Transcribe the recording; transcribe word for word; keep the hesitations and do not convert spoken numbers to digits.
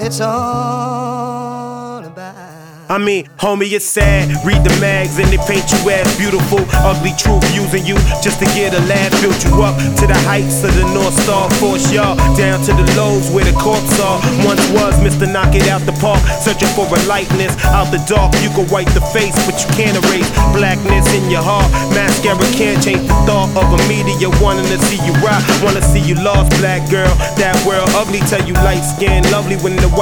it's all about. I mean, homie, it's sad. Read the mags and they paint you as beautiful. Ugly truth using you just to get a laugh. Built you up to the heights of the North Star. Force y'all down to the lows where the corpse are. Once was Mister Knock It Out the Park. Searching for a likeness out the dark. You can wipe the face, but you can't erase blackness in your heart. Mascara can't change the thought of a media wanting to see you rock. Wanna see you lost, black girl. That world ugly, tell you light skin lovely when the white